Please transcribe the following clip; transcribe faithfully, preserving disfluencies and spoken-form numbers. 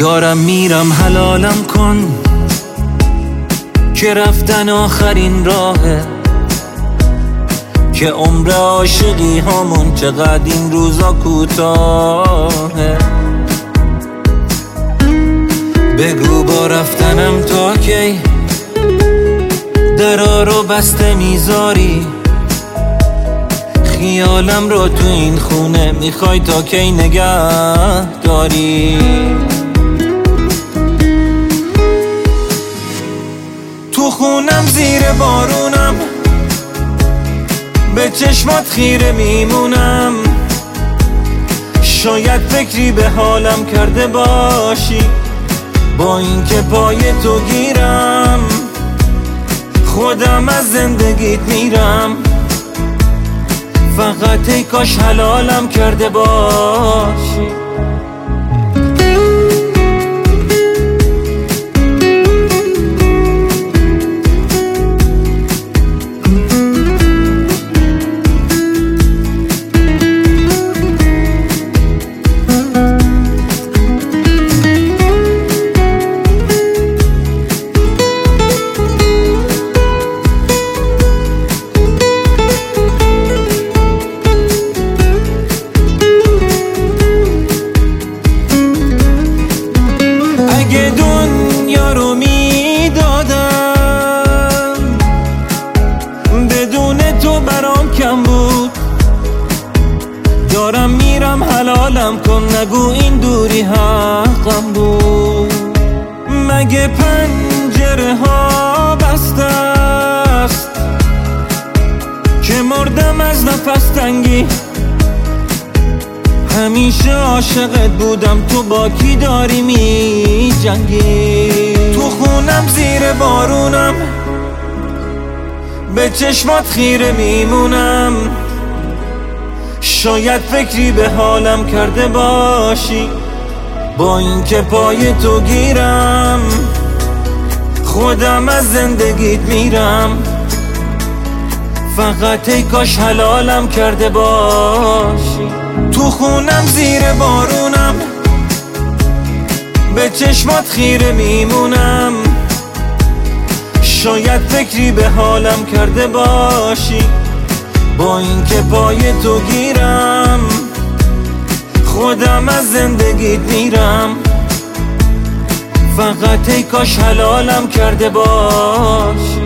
دارم میرم حلالم کن که رفتن آخرین راهه، که عمر عاشقی همون چقدر این روزا کوتاهه. بگو با رفتنم تا کی درا رو بسته میذاری، خیالم رو تو این خونه میخوای تا کی نگه داری. تو خونم زیر بارونم، به چشمات خیره میمونم، شاید فکری به حالم کرده باشی، با اینکه پای تو گیرم خودم از زندگیت میرم، فقط ای کاش حلالم کرده باشی. اگه دنیا رو میدادم بدون تو برام کم بود، دارم میرم حلالم کن نگو این دوری حقم بود. مگه پنجره ها بسته است که مردم از نفس تنگی، همیشه عاشقت بودم تو با کی داری می جنگی. تو خونم زیر بارونم، به چشمات خیره میمونم، شاید فکری به حالم کرده باشی، با اینکه پای تو گیرم خودم از زندگیت میرم، فقط ای کاش حلالم کرده باشی. تو خونم زیر بارونم، به چشمات خیره میمونم، شاید فکری به حالم کرده باشی، با اینکه پای تو گیرم خودم از زندگیت میرم، فقط ای کاش حلالم کرده باشی.